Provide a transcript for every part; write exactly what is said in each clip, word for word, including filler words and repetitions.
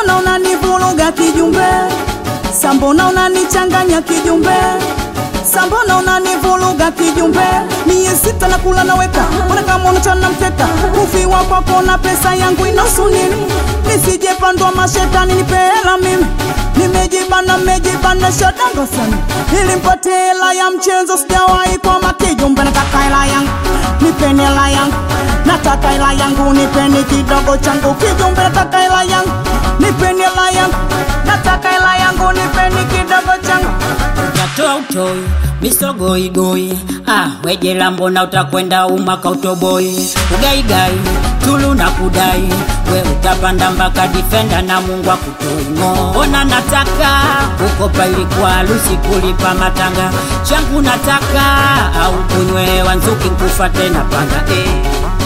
Sambona unanivuruga kijumbe, sambona unanichanganya kijumbe, sambona unanivuruga kijumbe. Mie sita na kula naweka, mbona kama unachana mkeka. Kufiwa kwako na pesa yangu inahusu nini? Nisije pandwa mashetani nipe hela mimi. Nimejibana nimejibana shadanga sana, nilimpate hela ya mchezo sijawahi kwa makijumbe. Nataka hela yangu, nipeni hela yangu, nataka hela yangu, nipeni kidogo changu kijumbe. Nataka hela yangu, nipeni hela yangu, nataka hela yangu, nipeni kidogo changu. Yatoa utoi, misogoi goi, ah wejela mbona utakwenda umaka utoboi. Ugai gai, tulu na kudai, we utapanda mpaka defender na Mungu akutoi ngo. Ona nataka, kukopa ilikuwa harusi kulipa matanga. Changu nataka, au kunywe wanzuki nkufa tena panga eh.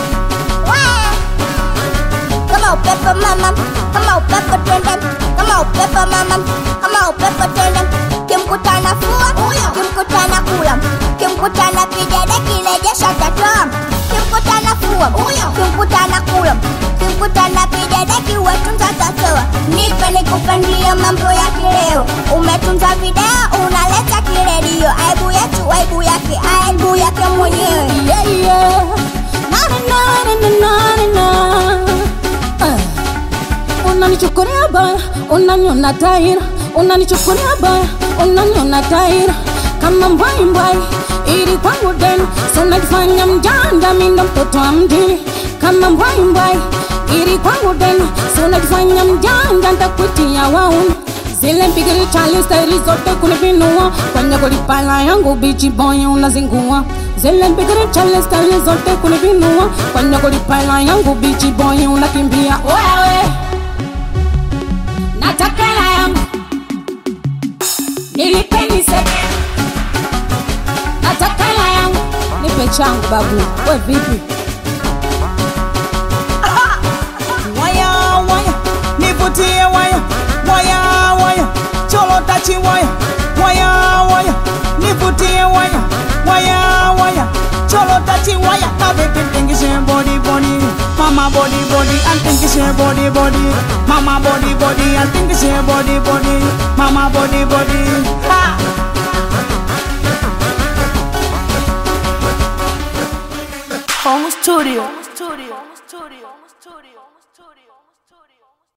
Kama upepo mama, kama upepo twende, kama upepo mama, kama upepo twende. Kimkutana fua, kimkutana kula, kimkutana piga deki lejesha tatoa. Kimkutana fua, kimkutana kula, kimkutana piga deki wetunza tatoa. Nipe nikupandia mambo ya kileo, umetunza video unaleta kiredio. Aibu yetu, aibu yake, aibu yake mwenyewe. Yeah yeah, na na na na na na. Unanichukulia baya, unaniona taira, unanichukulia baya, unaniona taira. Kama mbwai mbwai, ili kwangu deni, so najifanya mjanja mimi mtoto wa mjini. Kama mbwai mbwai, ili kwangu deni, so najifanya mjanja nitakutia wauni. Zile mpigili chali staili zote kunipinua, kwenye kulipala yangu bichi boy unazingua. Zile mpigili chali staili zote kunipinua, kwenye kulipala yangu bichi boy unakimbia. Wewe nataka hela yangu, nilipeni sebe. Nataka hela yangu, nipe changu babu. We vipi? Waya waya, nivutie waya, waya waya, cholo tachi waya, waya waya, nivutie waya, waya waya, cholo tachi waya. Now they think it's your body body, mama body body, I think it's your body body, mama body body, I think it's your body body, mama body body. Ha! Home Studio.